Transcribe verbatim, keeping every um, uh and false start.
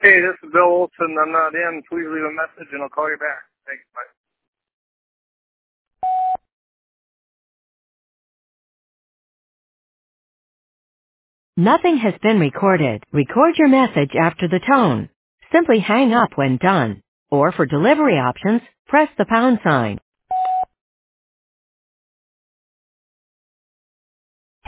Hey, this is Bill Olson. I'm not in. Please leave a message and I'll call you back. Thanks. Bye. Nothing has been recorded. Record your message after the tone. Simply hang up when done. Or for delivery options, press the pound sign.